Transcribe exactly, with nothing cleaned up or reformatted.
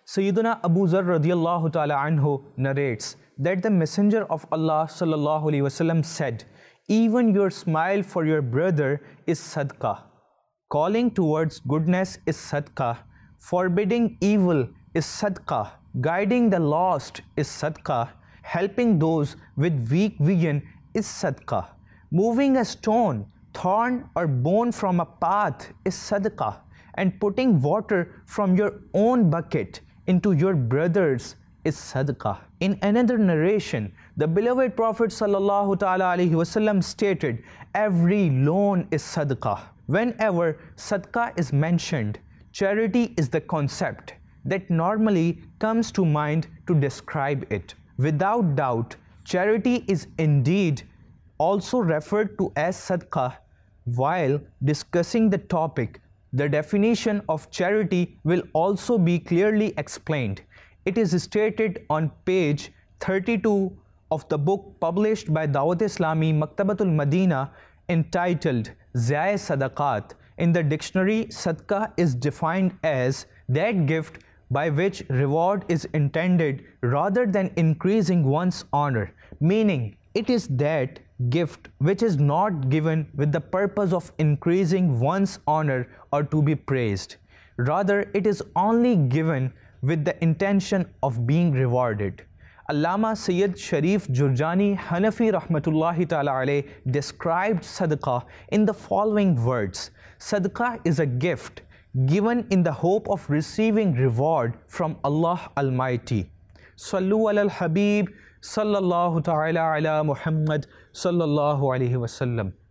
Sayyiduna Abu Zar radiallahu ta'ala anhu narrates that the Messenger of Allah sallallahu alaihi wasallam said, "Even your smile for your brother is sadaqah. Calling towards goodness is sadaqah. Forbidding evil is sadaqah. Guiding the lost is sadaqah. Helping those with weak vision is sadaqah. Moving a stone, thorn or bone from a path is sadaqah. And putting water from your own bucket into your brother's is sadaqah." In another narration, the beloved Prophet sallallahu ta'ala alaihi wasallam stated, "Every loan is sadaqah." Whenever sadaqah is mentioned, charity is the concept that normally comes to mind to describe it. Without doubt, charity is indeed also referred to as sadaqah. While discussing the topic, the definition of charity will also be clearly explained. It is stated on page thirty-two of the book published by Dawat Islami Maktabatul Madina entitled Zai Sadaqat. In the dictionary, sadaqah is defined as that gift by which reward is intended rather than increasing one's honor, meaning it is that gift which is not given with the purpose of increasing one's honor or to be praised. Rather, it is only given with the intention of being rewarded. Allama Sayyid Sharif Jurjani Hanafi rahmatullahi ta'ala alayh described sadaqah in the following words: "Sadaqah is a gift given in the hope of receiving reward from Allah Almighty." Sallu ala al-Habib sallallahu ta'ala ala Muhammad sallallahu alayhi wasallam.